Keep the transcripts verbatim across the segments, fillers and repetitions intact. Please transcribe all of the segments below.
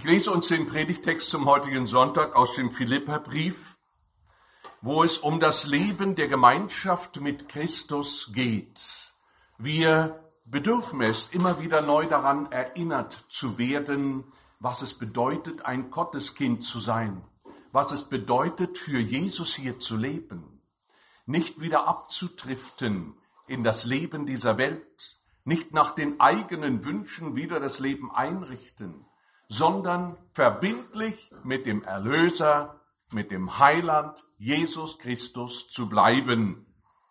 lese uns den Predigtext zum heutigen Sonntag aus dem Philipperbrief, wo es um das Leben der Gemeinschaft mit Christus geht. Wir bedürfen es, immer wieder neu daran erinnert zu werden, was es bedeutet, ein Gotteskind zu sein, was es bedeutet, für Jesus hier zu leben, nicht wieder abzudriften in das Leben dieser Welt, nicht nach den eigenen Wünschen wieder das Leben einrichten, sondern verbindlich mit dem Erlöser, mit dem Heiland Jesus Christus zu bleiben.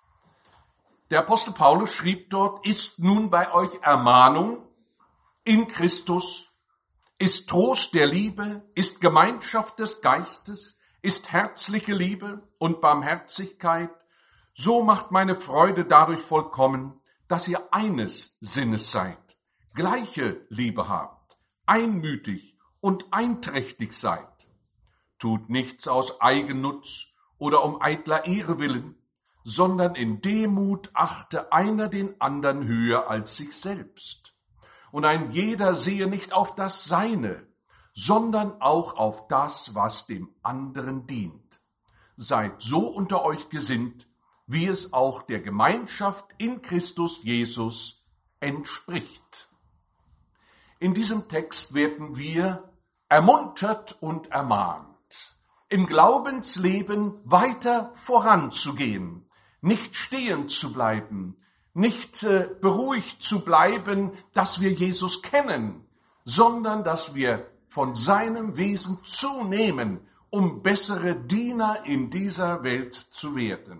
Der Apostel Paulus schrieb dort, ist nun bei euch Ermahnung in Christus, ist Trost der Liebe, ist Gemeinschaft des Geistes, ist herzliche Liebe und Barmherzigkeit. So macht meine Freude dadurch vollkommen, dass ihr eines Sinnes seid, gleiche Liebe habt, einmütig und einträchtig seid. Tut nichts aus Eigennutz oder um eitler Ehre willen, sondern in Demut achte einer den anderen höher als sich selbst. Und ein jeder sehe nicht auf das Seine, sondern auch auf das, was dem anderen dient. Seid so unter euch gesinnt, wie es auch der Gemeinschaft in Christus Jesus entspricht. In diesem Text werden wir ermuntert und ermahnt, im Glaubensleben weiter voranzugehen, nicht stehen zu bleiben, nicht äh, beruhigt zu bleiben, dass wir Jesus kennen, sondern dass wir von seinem Wesen zunehmen, um bessere Diener in dieser Welt zu werden.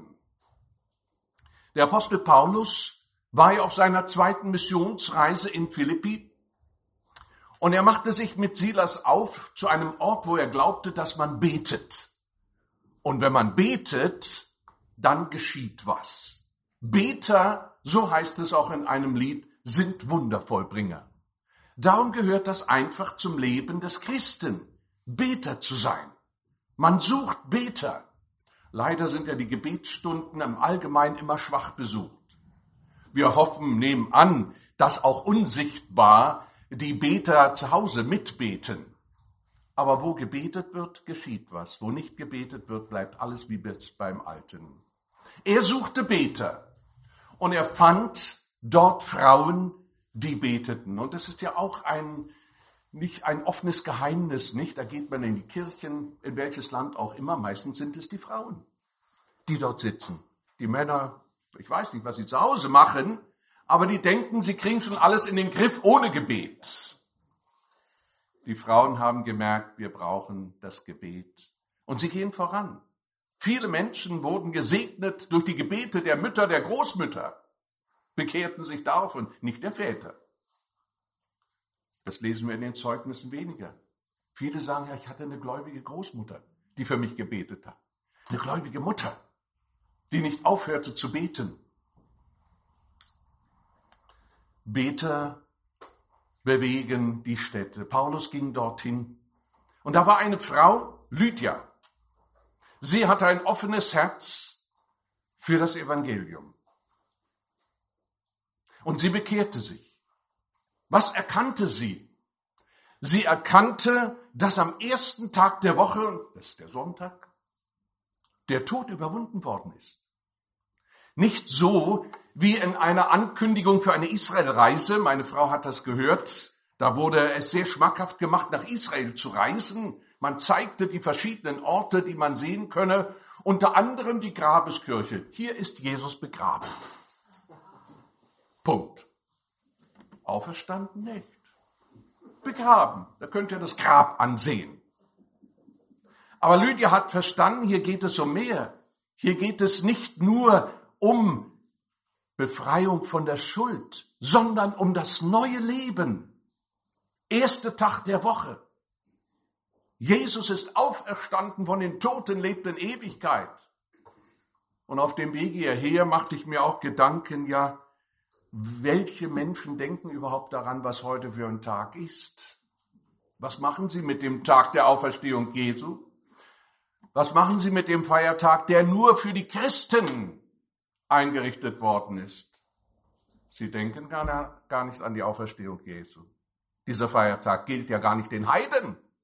Der Apostel Paulus war ja auf seiner zweiten Missionsreise in Philippi und er machte sich mit Silas auf zu einem Ort, wo er glaubte, dass man betet. Und wenn man betet, dann geschieht was. Beter, so heißt es auch in einem Lied, sind Wundervollbringer. Darum gehört das einfach zum Leben des Christen, Beter zu sein. Man sucht Beter. Leider sind ja die Gebetsstunden im Allgemeinen immer schwach besucht. Wir hoffen, nehmen an, dass auch unsichtbar die Beter zu Hause mitbeten. Aber wo gebetet wird, geschieht was. Wo nicht gebetet wird, bleibt alles wie beim Alten. Er suchte Beter und er fand dort Frauen, die beteten. Und das ist ja auch ein, nicht ein offenes Geheimnis, nicht? Da geht man in die Kirchen, in welches Land auch immer. Meistens sind es die Frauen, die dort sitzen. Die Männer, ich weiß nicht, was sie zu Hause machen, aber die denken, sie kriegen schon alles in den Griff ohne Gebet. Die Frauen haben gemerkt, wir brauchen das Gebet. Und sie gehen voran. Viele Menschen wurden gesegnet durch die Gebete der Mütter, der Großmütter, bekehrten sich darauf und nicht der Väter. Das lesen wir in den Zeugnissen weniger. Viele sagen, ja, ich hatte eine gläubige Großmutter, die für mich gebetet hat. Eine gläubige Mutter, die nicht aufhörte zu beten. Beter bewegen die Städte. Paulus ging dorthin. Und da war eine Frau, Lydia. Sie hatte ein offenes Herz für das Evangelium. Und sie bekehrte sich. Was erkannte sie? Sie erkannte, dass am ersten Tag der Woche, das ist der Sonntag, der Tod überwunden worden ist. Nicht so wie in einer Ankündigung für eine Israelreise. Meine Frau hat das gehört. Da wurde es sehr schmackhaft gemacht, nach Israel zu reisen. Man zeigte die verschiedenen Orte, die man sehen könne, unter anderem die Grabeskirche. Hier ist Jesus begraben. Punkt. Auferstanden nicht. Begraben. Da könnt ihr das Grab ansehen. Aber Lydia hat verstanden, hier geht es um mehr. Hier geht es nicht nur um Befreiung von der Schuld, sondern um das neue Leben. Erster Tag der Woche. Jesus ist auferstanden von den Toten, lebt in Ewigkeit. Und auf dem Wege hierher machte ich mir auch Gedanken, ja, welche Menschen denken überhaupt daran, was heute für ein Tag ist? Was machen sie mit dem Tag der Auferstehung Jesu? Was machen sie mit dem Feiertag, der nur für die Christen eingerichtet worden ist? Sie denken gar nicht an die Auferstehung Jesu. Dieser Feiertag gilt ja gar nicht den Heiden.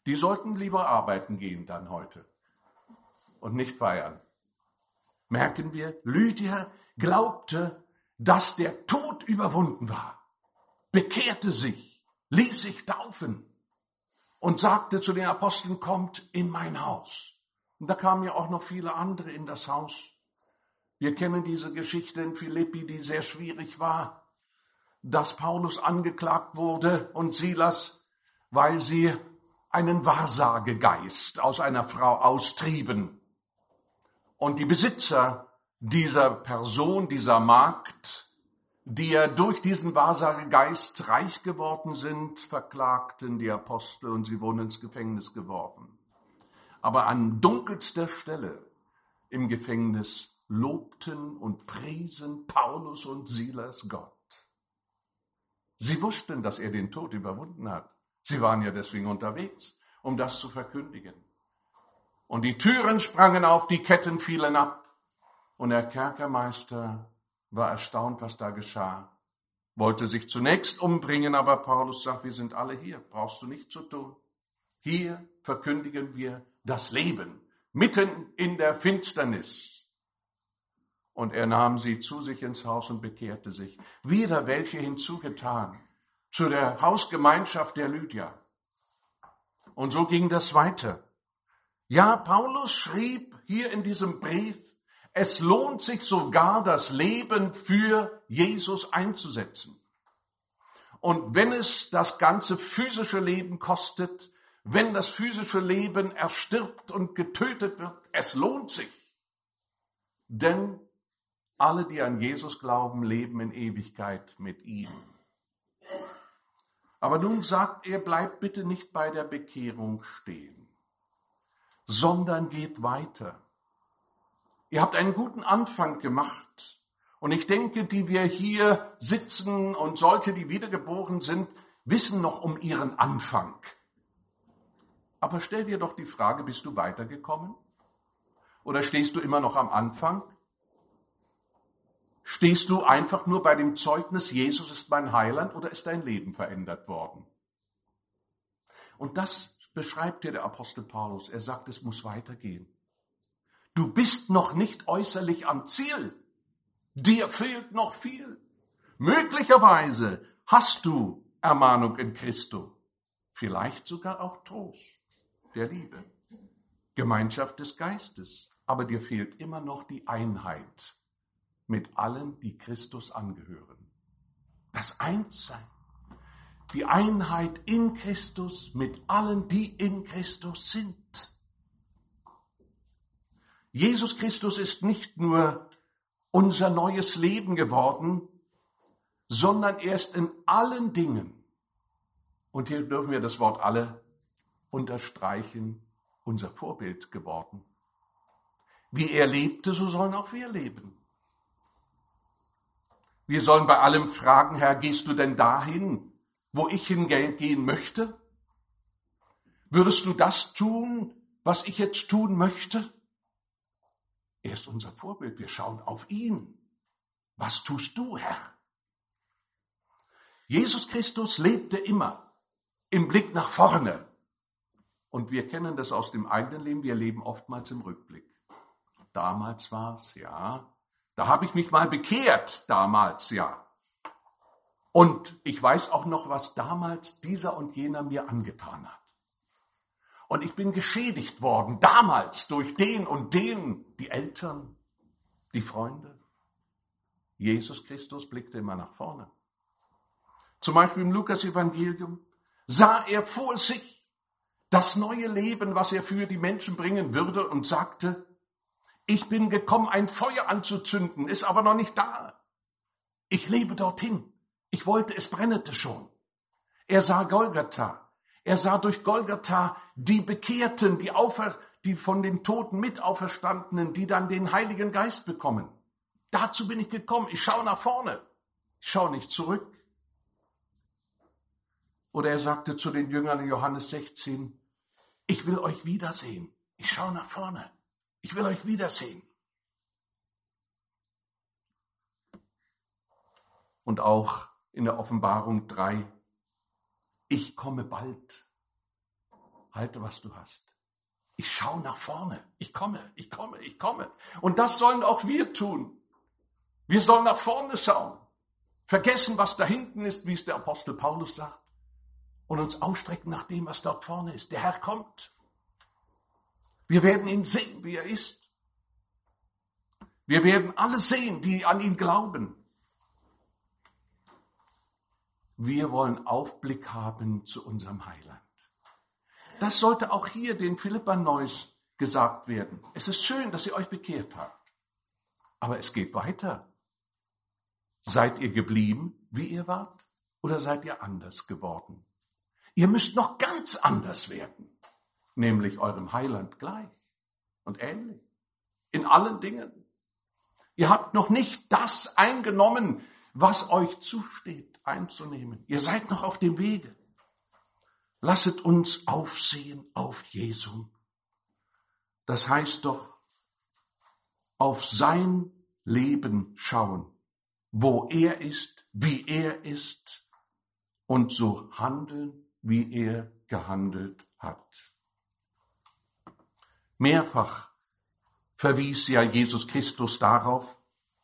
Die sollten lieber arbeiten gehen dann heute und nicht feiern. Merken wir, Lydia glaubte, dass der Tod überwunden war, bekehrte sich, ließ sich taufen und sagte zu den Aposteln, kommt in mein Haus. Und da kamen ja auch noch viele andere in das Haus. Wir kennen diese Geschichte in Philippi, die sehr schwierig war, dass Paulus angeklagt wurde und Silas, weil sie einen Wahrsagegeist aus einer Frau austrieben. Und die Besitzer dieser Person, dieser Magd, die ja durch diesen Wahrsagegeist reich geworden sind, verklagten die Apostel und sie wurden ins Gefängnis geworfen. Aber an dunkelster Stelle im Gefängnis lobten und priesen Paulus und Silas Gott. Sie wussten, dass er den Tod überwunden hat. Sie waren ja deswegen unterwegs, um das zu verkündigen. Und die Türen sprangen auf, die Ketten fielen ab. Und der Kerkermeister war erstaunt, was da geschah. Wollte sich zunächst umbringen, aber Paulus sagt, wir sind alle hier, brauchst du nicht zu tun. Hier verkündigen wir das Leben, mitten in der Finsternis. Und er nahm sie zu sich ins Haus und bekehrte sich. Wieder welche hinzugetan zu der Hausgemeinschaft der Lydia. Und so ging das weiter. Ja, Paulus schrieb hier in diesem Brief, es lohnt sich sogar, das Leben für Jesus einzusetzen. Und wenn es das ganze physische Leben kostet, wenn das physische Leben erstirbt und getötet wird, es lohnt sich. Denn alle, die an Jesus glauben, leben in Ewigkeit mit ihm. Aber nun sagt er, bleibt bitte nicht bei der Bekehrung stehen, sondern geht weiter. Ihr habt einen guten Anfang gemacht. Und ich denke, die wir hier sitzen und solche, die wiedergeboren sind, wissen noch um ihren Anfang. Aber stell dir doch die Frage, bist du weitergekommen? Oder stehst du immer noch am Anfang? Stehst du einfach nur bei dem Zeugnis, Jesus ist mein Heiland, oder ist dein Leben verändert worden? Und das beschreibt hier der Apostel Paulus. Er sagt, es muss weitergehen. Du bist noch nicht äußerlich am Ziel. Dir fehlt noch viel. Möglicherweise hast du Ermahnung in Christo. Vielleicht sogar auch Trost der Liebe. Gemeinschaft des Geistes. Aber dir fehlt immer noch die Einheit mit allen, die Christus angehören. Das Einssein. Die Einheit in Christus mit allen, die in Christus sind. Jesus Christus ist nicht nur unser neues Leben geworden, sondern er ist in allen Dingen, und hier dürfen wir das Wort alle unterstreichen, unser Vorbild geworden. Wie er lebte, so sollen auch wir leben. Wir sollen bei allem fragen, Herr, gehst du denn dahin, wo ich hingehen möchte? Würdest du das tun, was ich jetzt tun möchte? Er ist unser Vorbild, wir schauen auf ihn. Was tust du, Herr? Jesus Christus lebte immer im Blick nach vorne. Und wir kennen das aus dem eigenen Leben, wir leben oftmals im Rückblick. Damals war es, ja, da habe ich mich mal bekehrt, damals, ja. Und ich weiß auch noch, was damals dieser und jener mir angetan hat. Und ich bin geschädigt worden, damals durch den und den, die Eltern, die Freunde. Jesus Christus blickte immer nach vorne. Zum Beispiel im Lukas-Evangelium sah er vor sich das neue Leben, was er für die Menschen bringen würde und sagte, ich bin gekommen, ein Feuer anzuzünden, ist aber noch nicht da. Ich lebe dorthin. Ich wollte, es brennete schon. Er sah Golgatha. Er sah durch Golgatha die Bekehrten, die, Aufer, die von den Toten mit Auferstandenen, die dann den Heiligen Geist bekommen. Dazu bin ich gekommen. Ich schaue nach vorne. Ich schaue nicht zurück. Oder er sagte zu den Jüngern in Johannes sechzehn, ich will euch wiedersehen. Ich schaue nach vorne. Ich will euch wiedersehen. Und auch in der Offenbarung drei, ich komme bald. halte, was du hast. Ich schaue nach vorne. Ich komme, ich komme, ich komme. Und das sollen auch wir tun. Wir sollen nach vorne schauen. Vergessen, was da hinten ist, wie es der Apostel Paulus sagt. Und uns ausstrecken nach dem, was dort vorne ist. Der Herr kommt. Wir werden ihn sehen, wie er ist. Wir werden alle sehen, die an ihn glauben. Wir wollen Aufblick haben zu unserem Heiland. Das sollte auch hier den Philippern Neues gesagt werden. Es ist schön, dass ihr euch bekehrt habt. Aber es geht weiter. Seid ihr geblieben, wie ihr wart? Oder seid ihr anders geworden? Ihr müsst noch ganz anders werden. Nämlich eurem Heiland gleich und ähnlich. In allen Dingen. Ihr habt noch nicht das eingenommen, was euch zusteht, einzunehmen. Ihr seid noch auf dem Wege. Lasset uns aufsehen auf Jesum. Das heißt doch, auf sein Leben schauen, wo er ist, wie er ist und so handeln, wie er gehandelt hat. Mehrfach verwies ja Jesus Christus darauf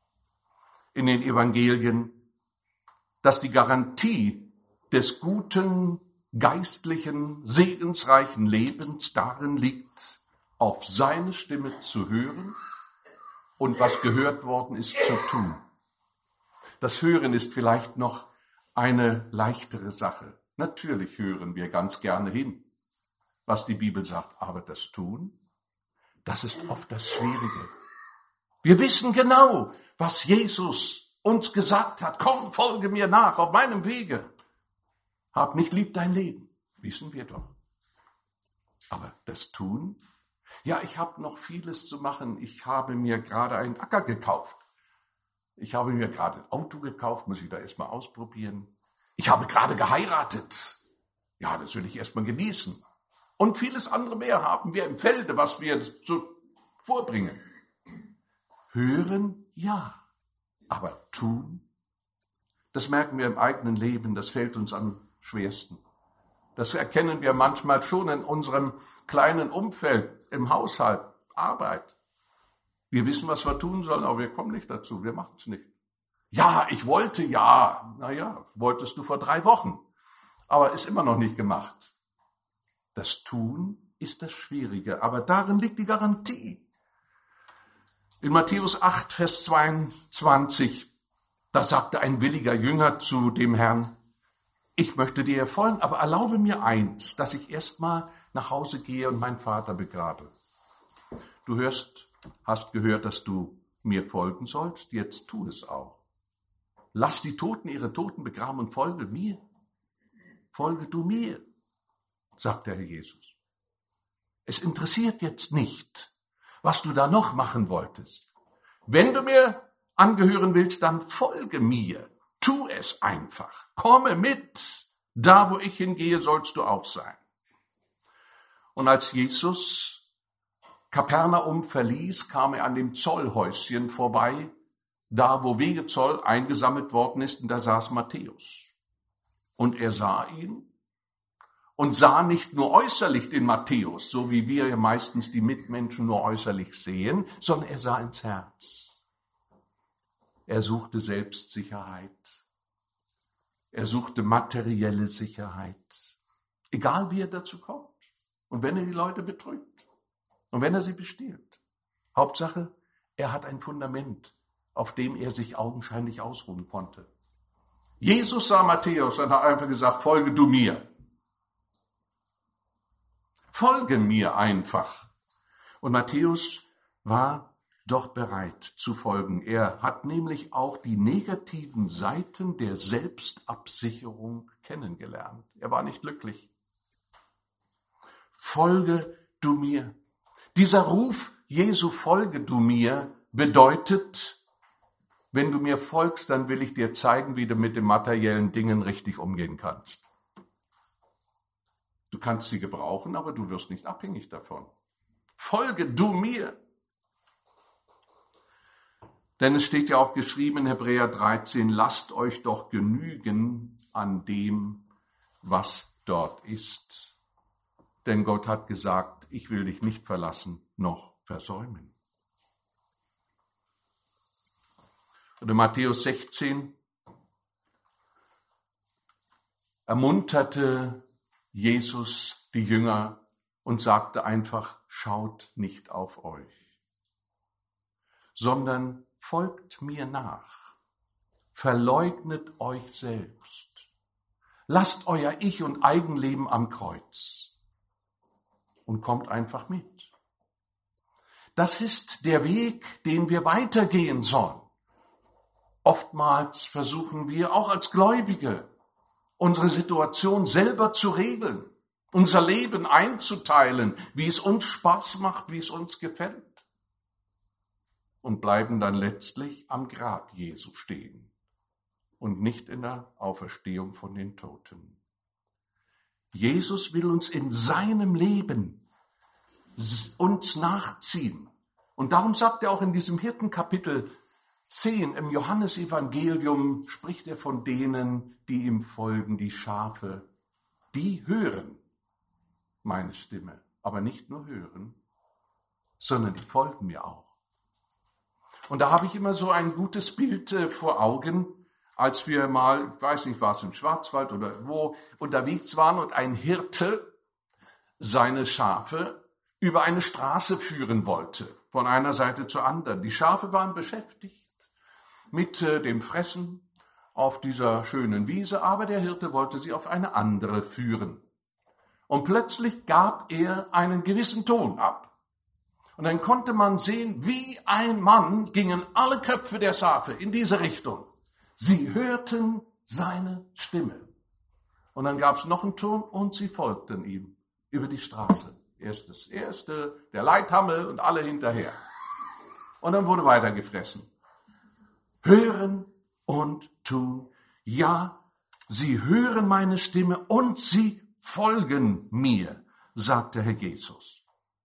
in den Evangelien, dass die Garantie des guten, geistlichen, segensreichen Lebens darin liegt, auf seine Stimme zu hören und was gehört worden ist, zu tun. Das Hören ist vielleicht noch eine leichtere Sache. Natürlich hören wir ganz gerne hin, was die Bibel sagt, aber das Tun, das ist oft das Schwierige. Wir wissen genau, was Jesus uns gesagt hat. Komm, folge mir nach auf meinem Wege. Hab nicht lieb dein Leben, wissen wir doch. Aber das Tun? Ja, ich habe noch vieles zu machen. Ich habe mir gerade einen Acker gekauft. Ich habe mir gerade ein Auto gekauft, muss ich da erstmal ausprobieren. Ich habe gerade geheiratet. Ja, das will ich erstmal genießen. Und vieles andere mehr haben wir im Felde, was wir so vorbringen. Hören, ja. Aber tun? Das merken wir im eigenen Leben, das fällt uns am schwersten. Das erkennen wir manchmal schon in unserem kleinen Umfeld, im Haushalt, Arbeit. Wir wissen, was wir tun sollen, aber wir kommen nicht dazu, wir machen es nicht. Ja, ich wollte, ja, naja, wolltest du vor drei Wochen, aber ist immer noch nicht gemacht. Das Tun ist das Schwierige, aber darin liegt die Garantie. In Matthäus acht, Vers zweiundzwanzig, da sagte ein williger Jünger zu dem Herrn, ich möchte dir folgen, aber erlaube mir eins, dass ich erst mal nach Hause gehe und meinen Vater begrabe. Du hörst, hast gehört, dass du mir folgen sollst, jetzt tu es auch. Lass die Toten ihre Toten begraben und folge mir. Folge du mir, sagt der Herr Jesus. Es interessiert jetzt nicht, was du da noch machen wolltest. Wenn du mir angehören willst, dann folge mir. Tu es einfach. Komme mit. Da, wo ich hingehe, sollst du auch sein. Und als Jesus Kapernaum verließ, kam er an dem Zollhäuschen vorbei, da, wo Wegezoll eingesammelt worden ist, und da saß Matthäus. Und er sah ihn und sah nicht nur äußerlich den Matthäus, so wie wir ja meistens die Mitmenschen nur äußerlich sehen, sondern er sah ins Herz. Er suchte Selbstsicherheit. Er suchte materielle Sicherheit. Egal wie er dazu kommt. Und wenn er die Leute betrügt. Und wenn er sie bestiehlt. Hauptsache, er hat ein Fundament, auf dem er sich augenscheinlich ausruhen konnte. Jesus sah Matthäus und hat einfach gesagt, folge du mir. Folge mir einfach. Und Matthäus war doch bereit zu folgen. Er hat nämlich auch die negativen Seiten der Selbstabsicherung kennengelernt. Er war nicht glücklich. Folge du mir. Dieser Ruf, Jesu, folge du mir, bedeutet, wenn du mir folgst, dann will ich dir zeigen, wie du mit den materiellen Dingen richtig umgehen kannst. Du kannst sie gebrauchen, aber du wirst nicht abhängig davon. Folge du mir. Denn es steht ja auch geschrieben in Hebräer dreizehn, lasst euch doch genügen an dem, was dort ist. denn Gott hat gesagt, ich will dich nicht verlassen noch versäumen. Oder Matthäus sechzehn ermunterte Jesus die Jünger und sagte einfach, schaut nicht auf euch, sondern folgt mir nach, verleugnet euch selbst, lasst euer Ich- und Eigenleben am Kreuz und kommt einfach mit. Das ist der Weg, den wir weitergehen sollen. Oftmals versuchen wir auch als Gläubige, unsere Situation selber zu regeln, unser Leben einzuteilen, wie es uns Spaß macht, wie es uns gefällt. Und bleiben dann letztlich am Grab Jesu stehen und nicht in der Auferstehung von den Toten. Jesus will uns in seinem Leben uns nachziehen. Und darum sagt er auch in diesem Hirtenkapitel zehn im Johannesevangelium, spricht er von denen, die ihm folgen, die Schafe, die hören meine Stimme, aber nicht nur hören, sondern die folgen mir auch. Und da habe ich immer so ein gutes Bild äh, vor Augen, als wir mal, ich weiß nicht, war es im Schwarzwald oder wo, unterwegs waren und ein Hirte seine Schafe über eine Straße führen wollte, von einer Seite zur anderen. Die Schafe waren beschäftigt mit äh, dem Fressen auf dieser schönen Wiese, aber der Hirte wollte sie auf eine andere führen. Und plötzlich gab er einen gewissen Ton ab. Und dann konnte man sehen, wie ein Mann gingen alle Köpfe der Schafe in diese Richtung. Sie hörten seine Stimme. Und dann gab es noch einen Ton und sie folgten ihm über die Straße. Erst das Erste, der Leithammel und alle hinterher. Und dann wurde weiter gefressen. Hören und tun. Ja, sie hören meine Stimme und sie folgen mir, sagte Herr Jesus.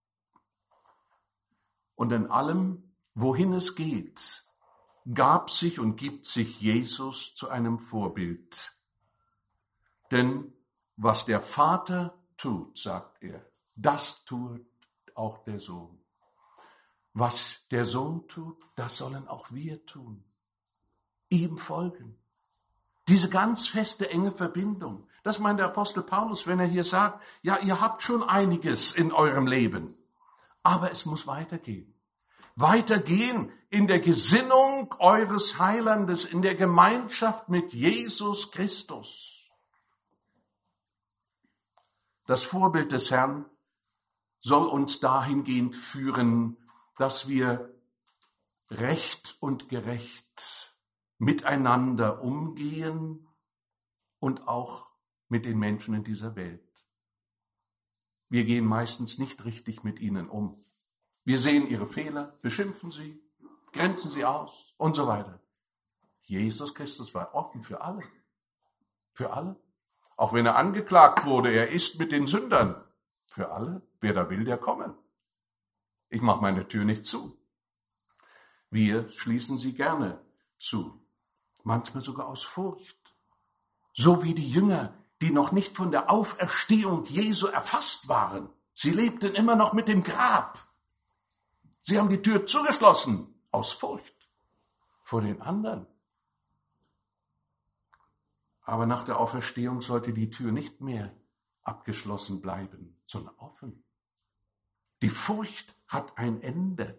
Und in allem, wohin es geht, gab sich und gibt sich Jesus zu einem Vorbild. Denn was der Vater tut, sagt er, das tut auch der Sohn. Was der Sohn tut, das sollen auch wir tun. Ihm folgen. Diese ganz feste, enge Verbindung. Das meint der Apostel Paulus, wenn er hier sagt, ja, ihr habt schon einiges in eurem Leben, aber es muss weitergehen. Weitergehen in der Gesinnung eures Heilandes, in der Gemeinschaft mit Jesus Christus. Das Vorbild des Herrn soll uns dahingehend führen, dass wir recht und gerecht miteinander umgehen und auch mit den Menschen in dieser Welt. Wir gehen meistens nicht richtig mit ihnen um. Wir sehen ihre Fehler, beschimpfen sie, grenzen sie aus und so weiter. Jesus Christus war offen für alle. Für alle. Auch wenn er angeklagt wurde, er ist mit den Sündern. Für alle. Wer da will, der komme. Ich mache meine Tür nicht zu. Wir schließen sie gerne zu. Manchmal sogar aus Furcht. So wie die Jünger, die noch nicht von der Auferstehung Jesu erfasst waren. Sie lebten immer noch mit dem Grab. Sie haben die Tür zugeschlossen, aus Furcht vor den anderen. Aber nach der Auferstehung sollte die Tür nicht mehr abgeschlossen bleiben, sondern offen. Die Furcht hat ein Ende.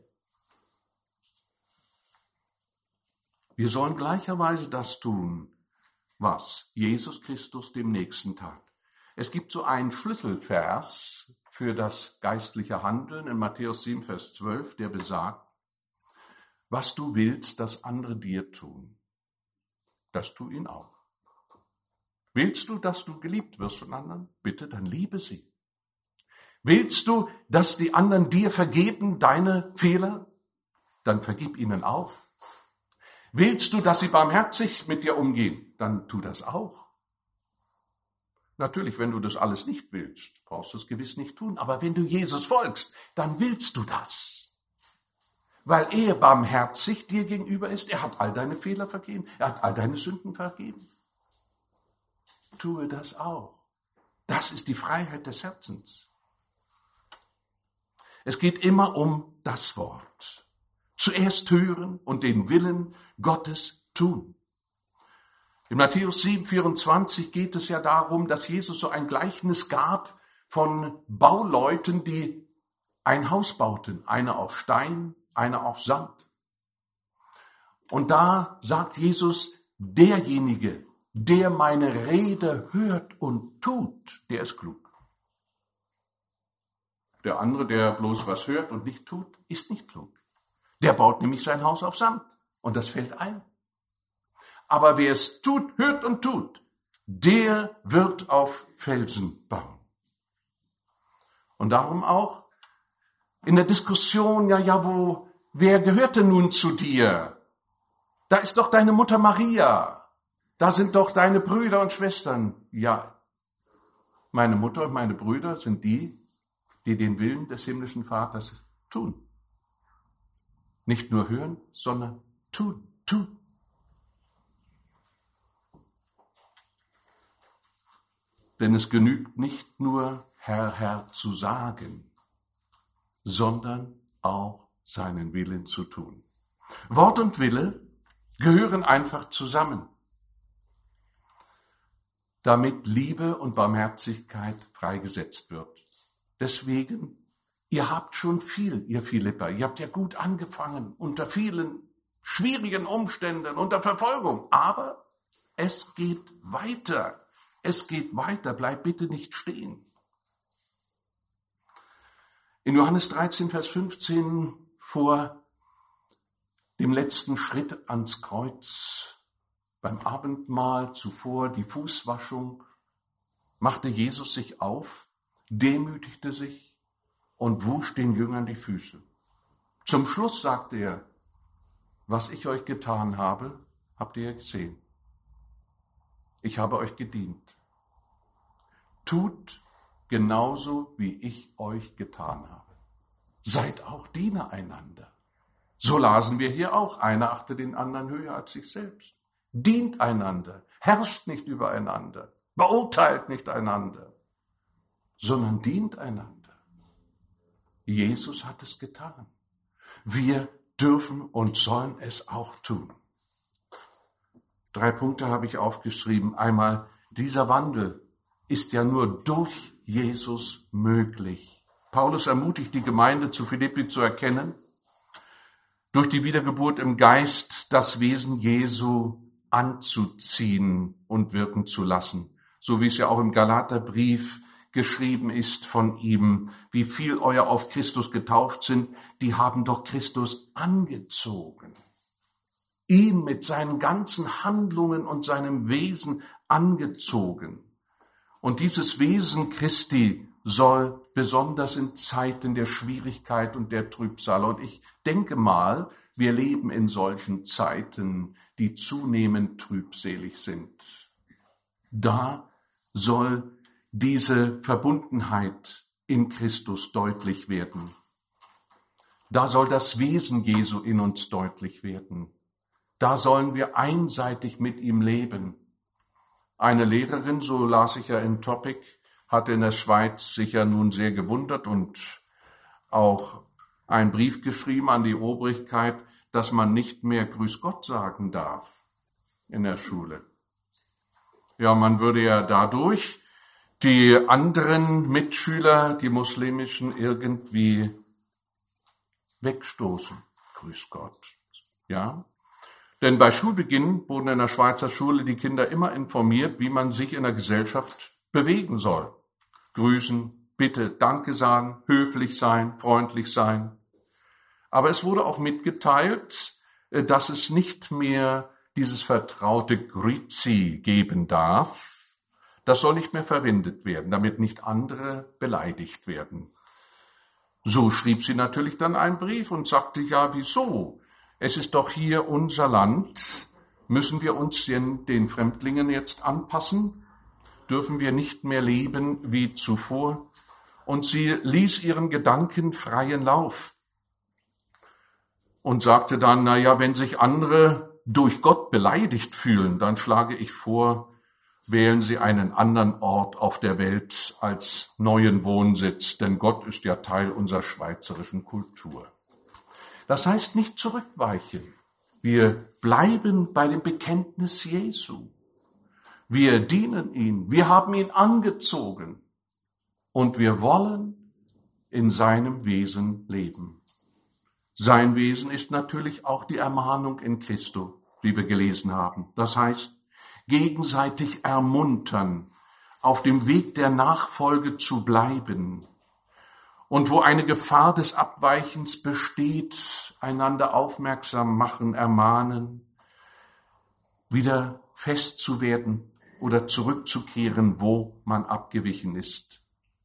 Wir sollen gleicherweise das tun, was Jesus Christus dem Nächsten tat. Es gibt so einen Schlüsselvers für das geistliche Handeln in Matthäus sieben, Vers zwölf, der besagt, was du willst, dass andere dir tun, das tu ihnen auch. Willst du, dass du geliebt wirst von anderen? Bitte, dann liebe sie. Willst du, dass die anderen dir vergeben, deine Fehler? Dann vergib ihnen auch. Willst du, dass sie barmherzig mit dir umgehen? Dann tu das auch. Natürlich, wenn du das alles nicht willst, brauchst du es gewiss nicht tun. Aber wenn du Jesus folgst, dann willst du das. Weil er barmherzig dir gegenüber ist. Er hat all deine Fehler vergeben. Er hat all deine Sünden vergeben. Tue das auch. Das ist die Freiheit des Herzens. Es geht immer um das Wort. Zuerst hören und den Willen Gottes tun. In Matthäus sieben, vierundzwanzig geht es ja darum, dass Jesus so ein Gleichnis gab von Bauleuten, die ein Haus bauten, einer auf Stein, einer auf Sand. Und da sagt Jesus, derjenige, der meine Rede hört und tut, der ist klug. Der andere, der bloß was hört und nicht tut, ist nicht klug. Der baut nämlich sein Haus auf Sand und das fällt ein. Aber wer es tut, hört und tut, der wird auf Felsen bauen. Und darum auch in der Diskussion, ja, ja, wo, wer gehört denn nun zu dir? Da ist doch deine Mutter Maria. Da sind doch deine Brüder und Schwestern. Ja, meine Mutter und meine Brüder sind die, die den Willen des himmlischen Vaters tun. Nicht nur hören, sondern tun, tun. Denn es genügt nicht nur, Herr, Herr zu sagen, sondern auch seinen Willen zu tun. Wort und Wille gehören einfach zusammen, damit Liebe und Barmherzigkeit freigesetzt wird. Deswegen, ihr habt schon viel, ihr Philipper, ihr habt ja gut angefangen, unter vielen schwierigen Umständen, unter Verfolgung, aber es geht weiter. Es geht weiter, bleib bitte nicht stehen. In Johannes dreizehn, Vers fünfzehn, vor dem letzten Schritt ans Kreuz, beim Abendmahl zuvor die Fußwaschung, machte Jesus sich auf, demütigte sich und wusch den Jüngern die Füße. Zum Schluss sagte er, was ich euch getan habe, habt ihr gesehen. Ich habe euch gedient. Tut genauso, wie ich euch getan habe. Seid auch Diener einander. So lasen wir hier auch. Einer achte den anderen höher als sich selbst. Dient einander, herrscht nicht übereinander, beurteilt nicht einander, sondern dient einander. Jesus hat es getan. Wir dürfen und sollen es auch tun. Drei Punkte habe ich aufgeschrieben. Einmal, dieser Wandel ist ja nur durch Jesus möglich. Paulus ermutigt die Gemeinde zu Philippi zu erkennen, durch die Wiedergeburt im Geist das Wesen Jesu anzuziehen und wirken zu lassen. So wie es ja auch im Galaterbrief geschrieben ist von ihm, wie viel euer auf Christus getauft sind, die haben doch Christus angezogen. Ihn mit seinen ganzen Handlungen und seinem Wesen angezogen. Und dieses Wesen Christi soll besonders in Zeiten der Schwierigkeit und der Trübsal. Und ich denke mal, wir leben in solchen Zeiten, die zunehmend trübselig sind. Da soll diese Verbundenheit in Christus deutlich werden. Da soll das Wesen Jesu in uns deutlich werden. Da sollen wir einseitig mit ihm leben. Eine Lehrerin, so las ich ja im Topic, hatte in der Schweiz sich ja nun sehr gewundert und auch einen Brief geschrieben an die Obrigkeit, dass man nicht mehr Grüß Gott sagen darf in der Schule. Ja, man würde ja dadurch die anderen Mitschüler, die muslimischen, irgendwie wegstoßen. Grüß Gott. Ja. Denn bei Schulbeginn wurden in der Schweizer Schule die Kinder immer informiert, wie man sich in der Gesellschaft bewegen soll. Grüßen, bitte, Danke sagen, höflich sein, freundlich sein. Aber es wurde auch mitgeteilt, dass es nicht mehr dieses vertraute Grüezi geben darf. Das soll nicht mehr verwendet werden, damit nicht andere beleidigt werden. So schrieb sie natürlich dann einen Brief und sagte, ja, wieso? Es ist doch hier unser Land. Müssen wir uns den, den Fremdlingen jetzt anpassen? Dürfen wir nicht mehr leben wie zuvor? Und sie ließ ihren Gedanken freien Lauf und sagte dann, na ja, wenn sich andere durch Gott beleidigt fühlen, dann schlage ich vor, wählen Sie einen anderen Ort auf der Welt als neuen Wohnsitz, denn Gott ist ja Teil unserer schweizerischen Kultur. Das heißt nicht zurückweichen. Wir bleiben bei dem Bekenntnis Jesu. Wir dienen ihm, wir haben ihn angezogen und wir wollen in seinem Wesen leben. Sein Wesen ist natürlich auch die Ermahnung in Christo, wie wir gelesen haben. Das heißt, gegenseitig ermuntern, auf dem Weg der Nachfolge zu bleiben. Und wo eine Gefahr des Abweichens besteht, einander aufmerksam machen, ermahnen, wieder fest zu werden oder zurückzukehren, wo man abgewichen ist.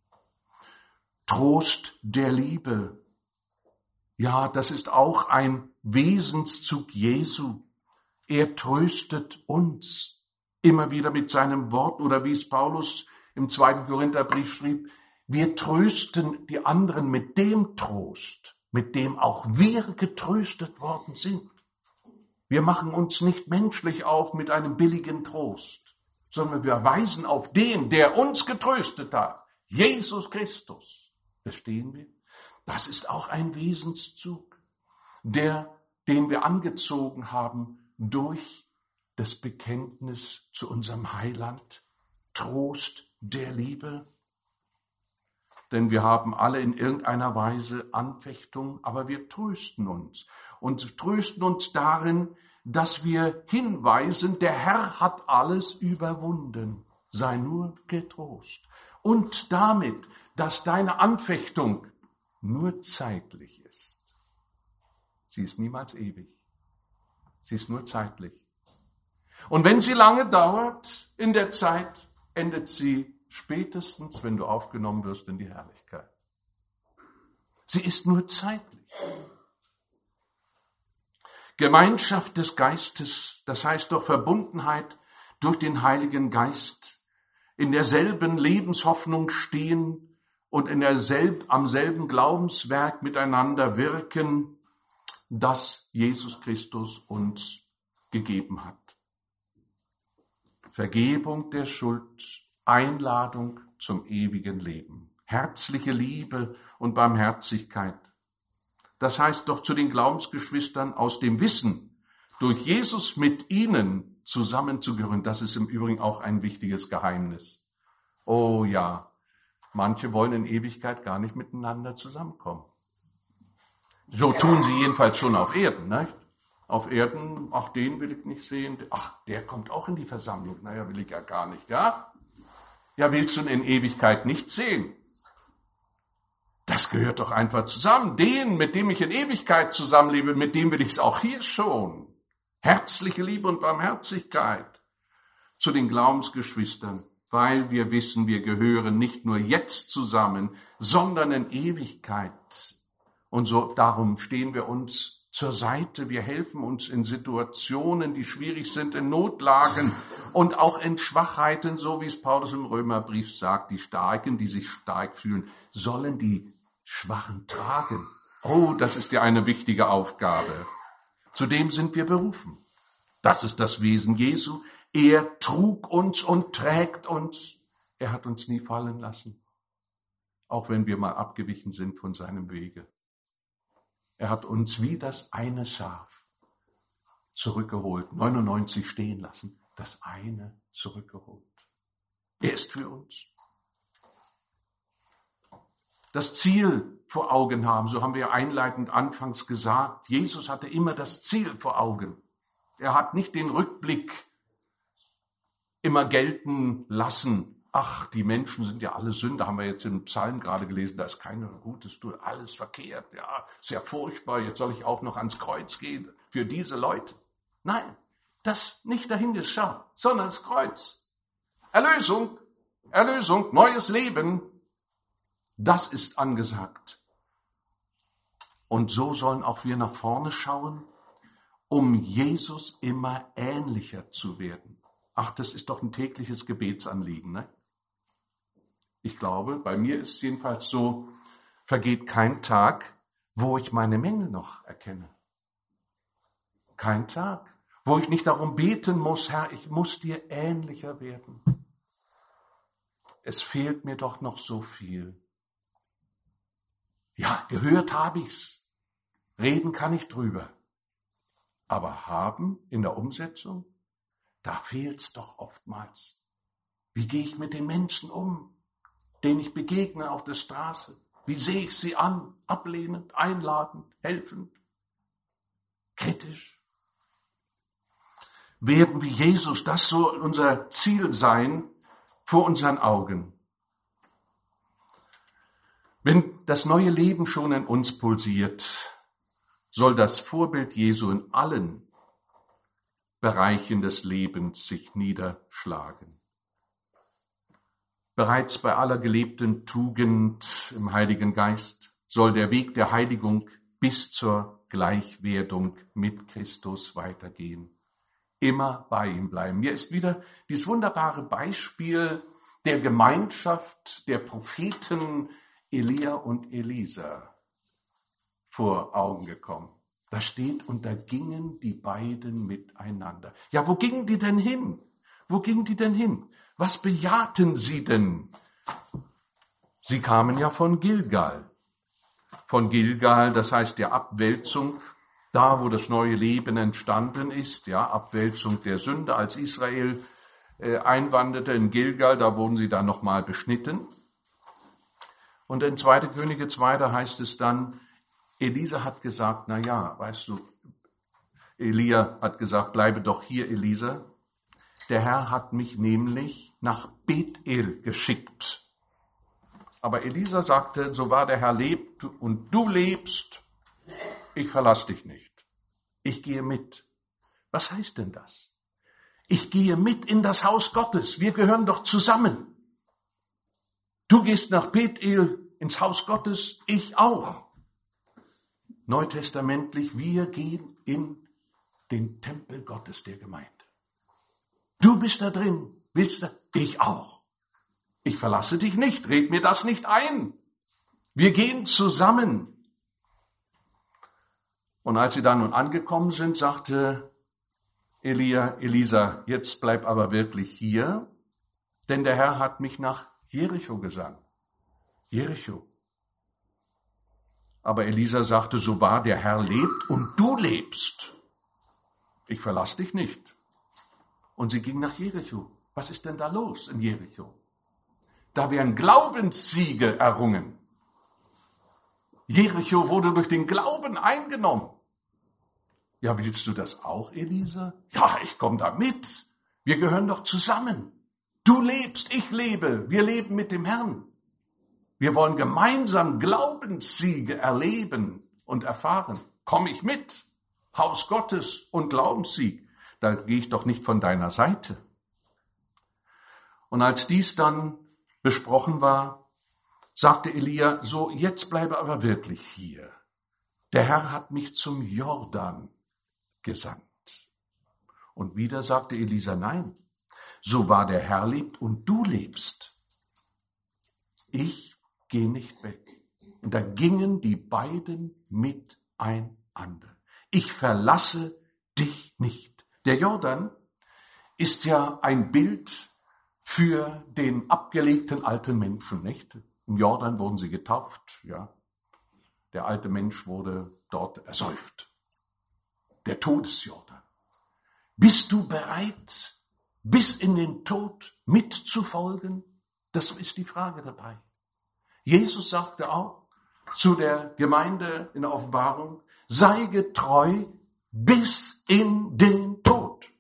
Trost der Liebe. Ja, das ist auch ein Wesenszug Jesu. Er tröstet uns immer wieder mit seinem Wort oder wie es Paulus im zweiten Korintherbrief schrieb, wir trösten die anderen mit dem Trost, mit dem auch wir getröstet worden sind. Wir machen uns nicht menschlich auf mit einem billigen Trost, sondern wir weisen auf den, der uns getröstet hat, Jesus Christus. Verstehen wir? Das ist auch ein Wesenszug, der, den wir angezogen haben durch das Bekenntnis zu unserem Heiland, Trost der Liebe. Denn wir haben alle in irgendeiner Weise Anfechtung, aber wir trösten uns und trösten uns darin, dass wir hinweisen, der Herr hat alles überwunden, sei nur getrost. Und damit, dass deine Anfechtung nur zeitlich ist. Sie ist niemals ewig. Sie ist nur zeitlich. Und wenn sie lange dauert, in der Zeit endet sie spätestens, wenn du aufgenommen wirst in die Herrlichkeit. Sie ist nur zeitlich. Gemeinschaft des Geistes, das heißt doch Verbundenheit durch den Heiligen Geist, in derselben Lebenshoffnung stehen und in derselb, am selben Glaubenswerk miteinander wirken, das Jesus Christus uns gegeben hat. Vergebung der Schuld, Einladung zum ewigen Leben, herzliche Liebe und Barmherzigkeit. Das heißt doch zu den Glaubensgeschwistern aus dem Wissen, durch Jesus mit ihnen zusammenzugehören. Das ist im Übrigen auch ein wichtiges Geheimnis. Oh ja, manche wollen in Ewigkeit gar nicht miteinander zusammenkommen. So tun sie jedenfalls schon auf Erden, ne? Auf Erden, ach, den will ich nicht sehen. Ach, der kommt auch in die Versammlung. Naja, will ich ja gar nicht, ja? Ja, willst du ihn in Ewigkeit nicht sehen? Das gehört doch einfach zusammen. Den, mit dem ich in Ewigkeit zusammenlebe, mit dem will ich es auch hier schon. Herzliche Liebe und Barmherzigkeit zu den Glaubensgeschwistern, weil wir wissen, wir gehören nicht nur jetzt zusammen, sondern in Ewigkeit. Und so darum stehen wir uns zur Seite. Wir helfen uns in Situationen, die schwierig sind, in Notlagen und auch in Schwachheiten, so wie es Paulus im Römerbrief sagt. Die Starken, die sich stark fühlen, sollen die Schwachen tragen. Oh, das ist ja eine wichtige Aufgabe. Zudem sind wir berufen. Das ist das Wesen Jesu. Er trug uns und trägt uns. Er hat uns nie fallen lassen, auch wenn wir mal abgewichen sind von seinem Wege. Er hat uns wie das eine Schaf zurückgeholt, neunundneunzig stehen lassen, das eine zurückgeholt. Er ist für uns. Das Ziel vor Augen haben, so haben wir einleitend anfangs gesagt. Jesus hatte immer das Ziel vor Augen. Er hat nicht den Rückblick immer gelten lassen. Ach, die Menschen sind ja alle Sünder, haben wir jetzt im Psalm gerade gelesen, da ist keiner Gutes, tut alles verkehrt, ja, sehr furchtbar, jetzt soll ich auch noch ans Kreuz gehen für diese Leute. Nein, das nicht dahingeschaut, sondern das Kreuz. Erlösung, Erlösung, neues Leben, das ist angesagt. Und so sollen auch wir nach vorne schauen, um Jesus immer ähnlicher zu werden. Ach, das ist doch ein tägliches Gebetsanliegen, ne? Ich glaube, bei mir ist es jedenfalls so, vergeht kein Tag, wo ich meine Mängel noch erkenne. Kein Tag. wo ich nicht darum beten muss, Herr, ich muss dir ähnlicher werden. Es fehlt mir doch noch so viel. Ja, gehört habe ich's. Reden kann ich drüber. Aber haben in der Umsetzung, da fehlt's doch oftmals. Wie gehe ich mit den Menschen um, denen ich begegne auf der Straße? Wie sehe ich sie an? Ablehnend, einladend, helfend, kritisch? Werden wie Jesus, das soll unser Ziel sein vor unseren Augen. Wenn das neue Leben schon in uns pulsiert, soll das Vorbild Jesu in allen Bereichen des Lebens sich niederschlagen. Bereits bei aller gelebten Tugend im Heiligen Geist soll der Weg der Heiligung bis zur Gleichwerdung mit Christus weitergehen. Immer bei ihm bleiben. Mir ist wieder dieses wunderbare Beispiel der Gemeinschaft der Propheten Elia und Elisa vor Augen gekommen. Da steht, und da gingen die beiden miteinander. Ja, wo gingen die denn hin? Wo gingen die denn hin? Was bejahten sie denn? Sie kamen ja von Gilgal. Von Gilgal, das heißt der Abwälzung, da wo das neue Leben entstanden ist, ja, Abwälzung der Sünde, als Israel äh, einwanderte in Gilgal, da wurden sie dann nochmal beschnitten. Und in zweiter Könige zwei, da heißt es dann, Elisa hat gesagt, na ja, weißt du, Elia hat gesagt, bleibe doch hier, Elisa. Der Herr hat mich nämlich nach Bethel geschickt. Aber Elisa sagte, so wahr der Herr lebt und du lebst, ich verlasse dich nicht. Ich gehe mit. Was heißt denn das? Ich gehe mit in das Haus Gottes. Wir gehören doch zusammen. Du gehst nach Bethel ins Haus Gottes, ich auch. Neutestamentlich, wir gehen in den Tempel Gottes der Gemeinde. Du bist da drin, willst du? Ich auch. Ich verlasse dich nicht, red mir das nicht ein. Wir gehen zusammen. Und als sie dann nun angekommen sind, sagte Elia, Elisa, jetzt bleib aber wirklich hier, denn der Herr hat mich nach Jericho gesandt. Jericho. Aber Elisa sagte, so wahr der Herr lebt und du lebst, ich verlasse dich nicht. Und sie ging nach Jericho. Was ist denn da los in Jericho? Da werden Glaubenssiege errungen. Jericho wurde durch den Glauben eingenommen. Ja, willst du das auch, Elisa? Ja, ich komme da mit. Wir gehören doch zusammen. Du lebst, ich lebe. Wir leben mit dem Herrn. Wir wollen gemeinsam Glaubenssiege erleben und erfahren. Komm ich mit? Haus Gottes und Glaubenssieg. Da gehe ich doch nicht von deiner Seite. Und als dies dann besprochen war, sagte Elia, so, jetzt bleibe aber wirklich hier. Der Herr hat mich zum Jordan gesandt. Und wieder sagte Elisa, nein, so wahr der Herr lebt und du lebst. Ich gehe nicht weg. Und da gingen die beiden miteinander. Ich verlasse dich nicht. Der Jordan ist ja ein Bild für den abgelegten alten Menschen, nicht? Im Jordan wurden sie getauft, ja. Der alte Mensch wurde dort ersäuft. Der Todesjordan. Bist du bereit, bis in den Tod mitzufolgen? Das ist die Frage dabei. Jesus sagte auch zu der Gemeinde in der Offenbarung, sei getreu bis in den Tod.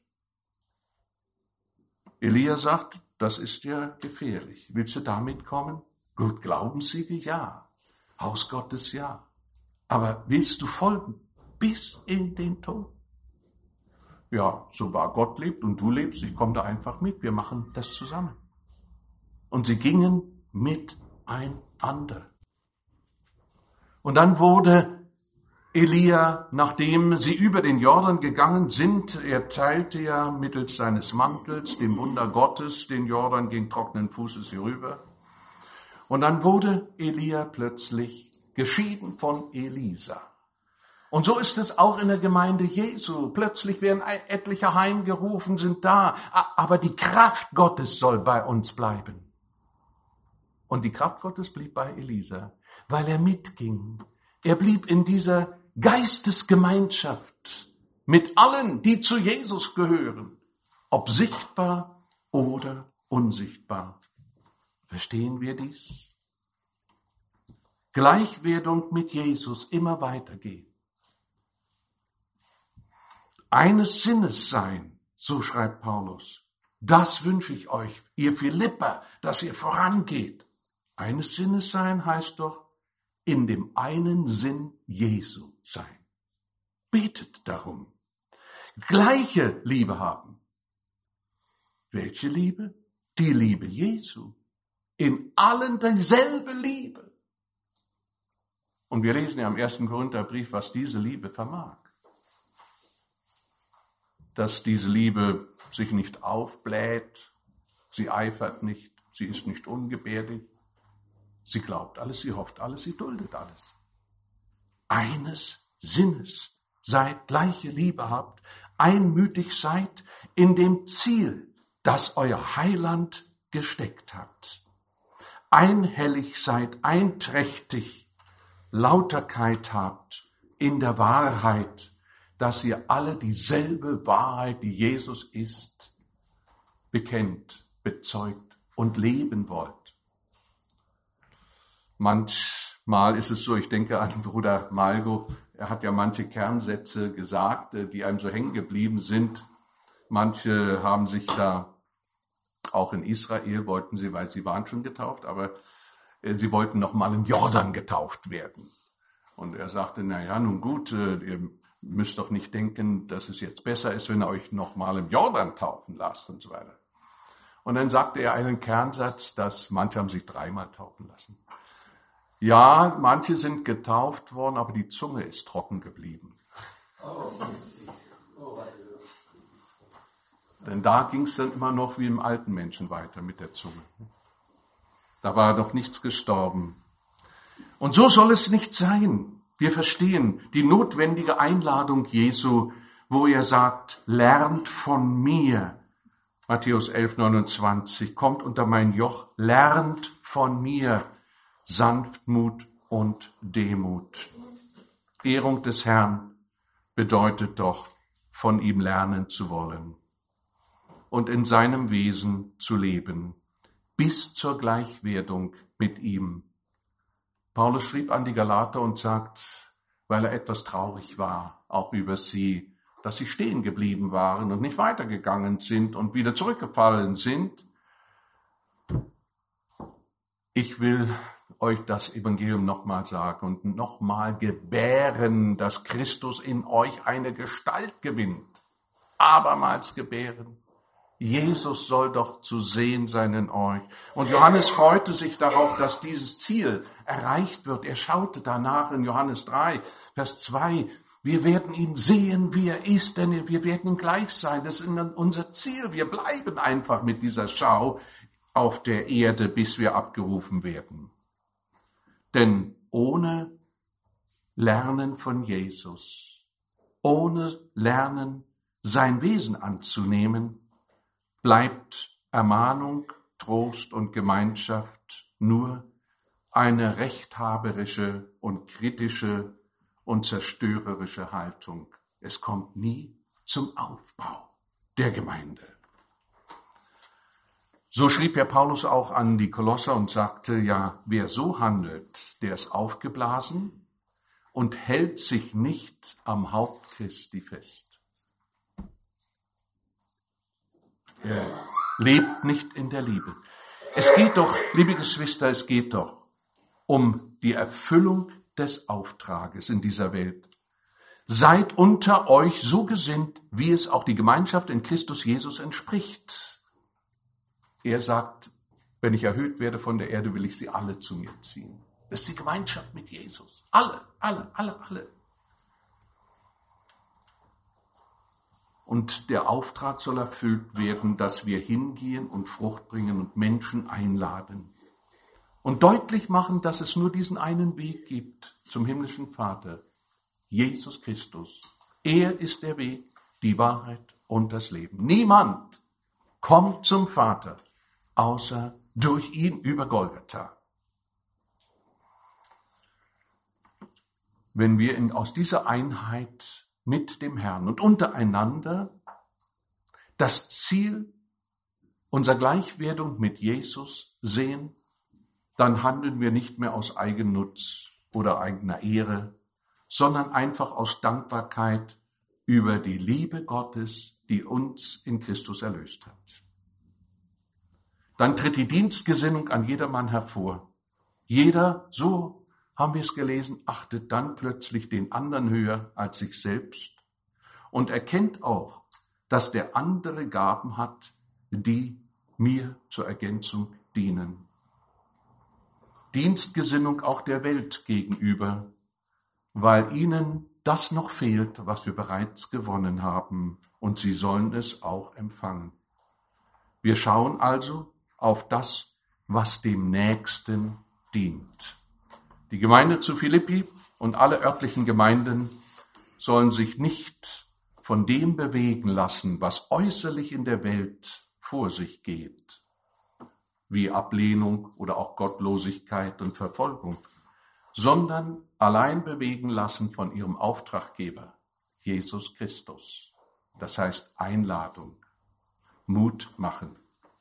Elia sagt, das ist ja gefährlich. Willst du damit kommen? Gut, Glaubenssiege, ja. Haus Gottes, ja. Aber willst du folgen bis in den Tod? Ja, so wahr Gott lebt und du lebst, ich komme da einfach mit. Wir machen das zusammen. Und sie gingen miteinander. Und dann wurde Elia, nachdem sie über den Jordan gegangen sind, er teilte ja mittels seines Mantels, dem Wunder Gottes, den Jordan ging trockenen Fußes hierüber. Und dann wurde Elia plötzlich geschieden von Elisa. Und so ist es auch in der Gemeinde Jesu. Plötzlich werden etliche heimgerufen, sind da, aber die Kraft Gottes soll bei uns bleiben. Und die Kraft Gottes blieb bei Elisa, weil er mitging. Er blieb in dieser Geistesgemeinschaft mit allen, die zu Jesus gehören, ob sichtbar oder unsichtbar. Verstehen wir dies? Gleichwerdung mit Jesus immer weitergehen. Eines Sinnes sein, so schreibt Paulus. Das wünsche ich euch, ihr Philipper, dass ihr vorangeht. Eines Sinnes sein heißt doch, in dem einen Sinn Jesu sein. Betet darum. Gleiche Liebe haben. Welche Liebe? Die Liebe Jesu. In allen dieselbe Liebe. Und wir lesen ja im ersten Korintherbrief, was diese Liebe vermag. Dass diese Liebe sich nicht aufbläht, sie eifert nicht, sie ist nicht ungebärdig, sie glaubt alles, sie hofft alles, sie duldet alles. Eines Sinnes seid, gleiche Liebe habt, einmütig seid in dem Ziel, das euer Heiland gesteckt hat. Einhellig seid, einträchtig, Lauterkeit habt in der Wahrheit, dass ihr alle dieselbe Wahrheit, die Jesus ist, bekennt, bezeugt und leben wollt. Manchmal ist es so, ich denke an Bruder Malgo, er hat ja manche Kernsätze gesagt, die einem so hängen geblieben sind. Manche haben sich da, auch in Israel wollten sie, weil sie waren schon getauft, aber sie wollten noch mal im Jordan getauft werden. Und er sagte, na ja, nun gut, ihr müsst doch nicht denken, dass es jetzt besser ist, wenn ihr euch noch mal im Jordan taufen lasst und so weiter. Und dann sagte er einen Kernsatz, dass manche haben sich dreimal taufen lassen. Ja, manche sind getauft worden, aber die Zunge ist trocken geblieben. Oh. Oh. Denn da ging es dann immer noch wie im alten Menschen weiter mit der Zunge. Da war doch nichts gestorben. Und so soll es nicht sein. Wir verstehen die notwendige Einladung Jesu, wo er sagt, lernt von mir. Matthäus elf, neunundzwanzig, kommt unter mein Joch, lernt von mir Sanftmut und Demut. Ehrung des Herrn bedeutet doch, von ihm lernen zu wollen und in seinem Wesen zu leben, bis zur Gleichwerdung mit ihm. Paulus schrieb an die Galater und sagt, weil er etwas traurig war, auch über sie, dass sie stehen geblieben waren und nicht weitergegangen sind und wieder zurückgefallen sind. Ich will euch das Evangelium nochmal sagen und nochmal gebären, dass Christus in euch eine Gestalt gewinnt. Abermals gebären. Jesus soll doch zu sehen sein in euch. Und Johannes freute sich darauf, dass dieses Ziel erreicht wird. Er schaute danach in Johannes drei, Vers zwei. Wir werden ihn sehen, wie er ist, denn wir werden ihm gleich sein. Das ist unser Ziel. Wir bleiben einfach mit dieser Schau auf der Erde, bis wir abgerufen werden. Denn ohne Lernen von Jesus, ohne Lernen, sein Wesen anzunehmen, bleibt Ermahnung, Trost und Gemeinschaft nur eine rechthaberische und kritische und zerstörerische Haltung. Es kommt nie zum Aufbau der Gemeinde. So schrieb ja Paulus auch an die Kolosser und sagte, ja, wer so handelt, der ist aufgeblasen und hält sich nicht am Haupt Christi fest. Er lebt nicht in der Liebe. Es geht doch, liebe Geschwister, es geht doch um die Erfüllung des Auftrages in dieser Welt. Seid unter euch so gesinnt, wie es auch die Gemeinschaft in Christus Jesus entspricht. Er sagt, wenn ich erhöht werde von der Erde, will ich sie alle zu mir ziehen. Das ist die Gemeinschaft mit Jesus. Alle, alle, alle, alle. Und der Auftrag soll erfüllt werden, dass wir hingehen und Frucht bringen und Menschen einladen. Und deutlich machen, dass es nur diesen einen Weg gibt zum himmlischen Vater. Jesus Christus. Er ist der Weg, die Wahrheit und das Leben. Niemand kommt zum Vater, außer durch ihn über Golgatha. Wenn wir in, aus dieser Einheit mit dem Herrn und untereinander das Ziel unserer Gleichwerdung mit Jesus sehen, dann handeln wir nicht mehr aus Eigennutz oder eigener Ehre, sondern einfach aus Dankbarkeit über die Liebe Gottes, die uns in Christus erlöst hat. Dann tritt die Dienstgesinnung an jedermann hervor. Jeder, so haben wir es gelesen, achtet dann plötzlich den anderen höher als sich selbst und erkennt auch, dass der andere Gaben hat, die mir zur Ergänzung dienen. Dienstgesinnung auch der Welt gegenüber, weil ihnen das noch fehlt, was wir bereits gewonnen haben, und sie sollen es auch empfangen. Wir schauen also auf das, was dem Nächsten dient. Die Gemeinde zu Philippi und alle örtlichen Gemeinden sollen sich nicht von dem bewegen lassen, was äußerlich in der Welt vor sich geht, wie Ablehnung oder auch Gottlosigkeit und Verfolgung, sondern allein bewegen lassen von ihrem Auftraggeber, Jesus Christus. Das heißt Einladung, Mut machen.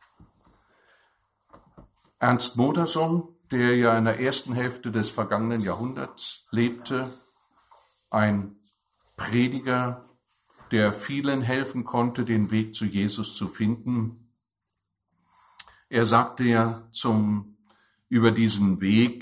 Ernst Modersohn, der ja in der ersten Hälfte des vergangenen Jahrhunderts lebte, ein Prediger, der vielen helfen konnte, den Weg zu Jesus zu finden. Er sagte ja zum, über diesen Weg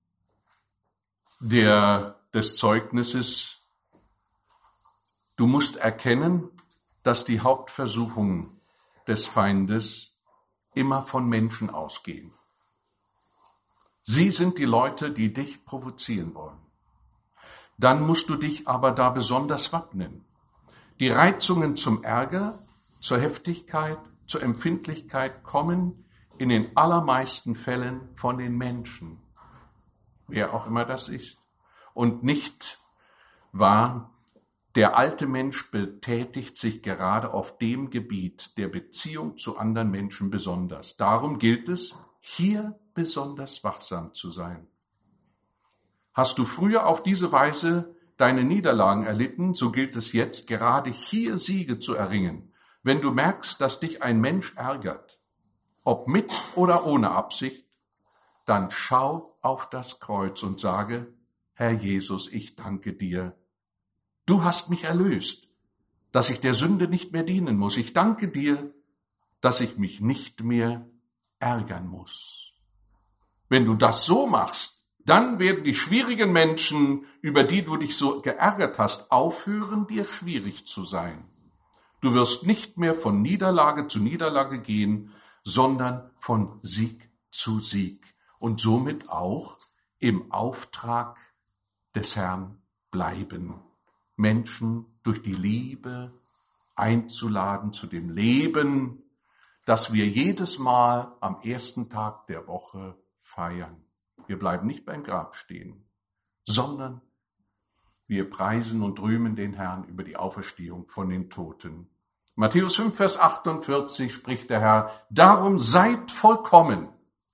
der, des Zeugnisses, du musst erkennen, dass die Hauptversuchungen des Feindes immer von Menschen ausgehen. Sie sind die Leute, die dich provozieren wollen. Dann musst du dich aber da besonders wappnen. Die Reizungen zum Ärger, zur Heftigkeit, zur Empfindlichkeit kommen in den allermeisten Fällen von den Menschen, wer auch immer das ist. Und nicht wahr, der alte Mensch betätigt sich gerade auf dem Gebiet der Beziehung zu anderen Menschen besonders. Darum gilt es, hier besonders wachsam zu sein. Hast du früher auf diese Weise deine Niederlagen erlitten, so gilt es jetzt, gerade hier Siege zu erringen. Wenn du merkst, dass dich ein Mensch ärgert, ob mit oder ohne Absicht, dann schau auf das Kreuz und sage, Herr Jesus, ich danke dir. Du hast mich erlöst, dass ich der Sünde nicht mehr dienen muss. Ich danke dir, dass ich mich nicht mehr ärgern muss. Wenn du das so machst, dann werden die schwierigen Menschen, über die du dich so geärgert hast, aufhören, dir schwierig zu sein. Du wirst nicht mehr von Niederlage zu Niederlage gehen, sondern von Sieg zu Sieg und somit auch im Auftrag des Herrn bleiben. Menschen durch die Liebe einzuladen zu dem Leben, das wir jedes Mal am ersten Tag der Woche feiern. Wir bleiben nicht beim Grab stehen, sondern wir preisen und rühmen den Herrn über die Auferstehung von den Toten. Matthäus fünf, Vers achtundvierzig spricht der Herr, darum seid vollkommen,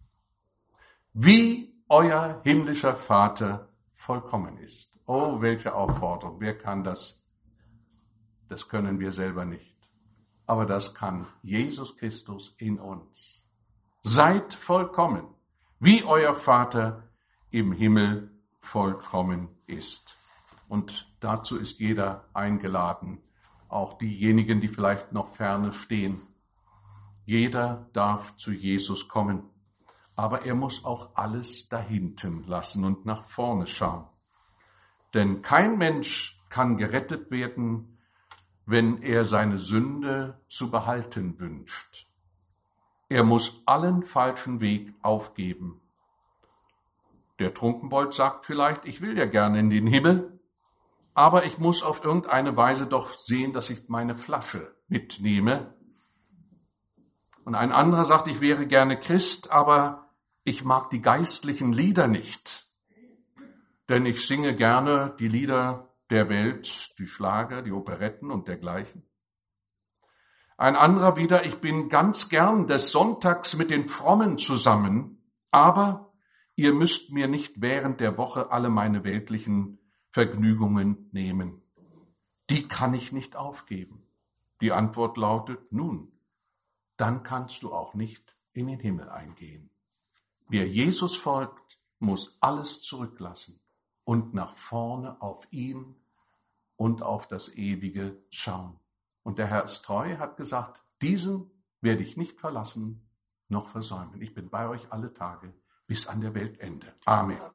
wie euer himmlischer Vater vollkommen ist. Oh, welche Aufforderung. Wer kann das? Das können wir selber nicht. Aber das kann Jesus Christus in uns. Seid vollkommen, wie euer Vater im Himmel vollkommen ist. Und dazu ist jeder eingeladen, auch diejenigen, die vielleicht noch ferne stehen. Jeder darf zu Jesus kommen, aber er muss auch alles dahinten lassen und nach vorne schauen. Denn kein Mensch kann gerettet werden, wenn er seine Sünde zu behalten wünscht. Er muss allen falschen Weg aufgeben. Der Trunkenbold sagt vielleicht, ich will ja gerne in den Himmel, aber ich muss auf irgendeine Weise doch sehen, dass ich meine Flasche mitnehme. Und ein anderer sagt, ich wäre gerne Christ, aber ich mag die geistlichen Lieder nicht. Denn ich singe gerne die Lieder der Welt, die Schlager, die Operetten und dergleichen. Ein anderer wieder, ich bin ganz gern des Sonntags mit den Frommen zusammen, aber ihr müsst mir nicht während der Woche alle meine weltlichen Vergnügungen nehmen. Die kann ich nicht aufgeben. Die Antwort lautet, nun, dann kannst du auch nicht in den Himmel eingehen. Wer Jesus folgt, muss alles zurücklassen und nach vorne auf ihn und auf das Ewige schauen. Und der Herr ist treu, hat gesagt, diesen werde ich nicht verlassen noch versäumen. Ich bin bei euch alle Tage bis an der Weltende. Amen.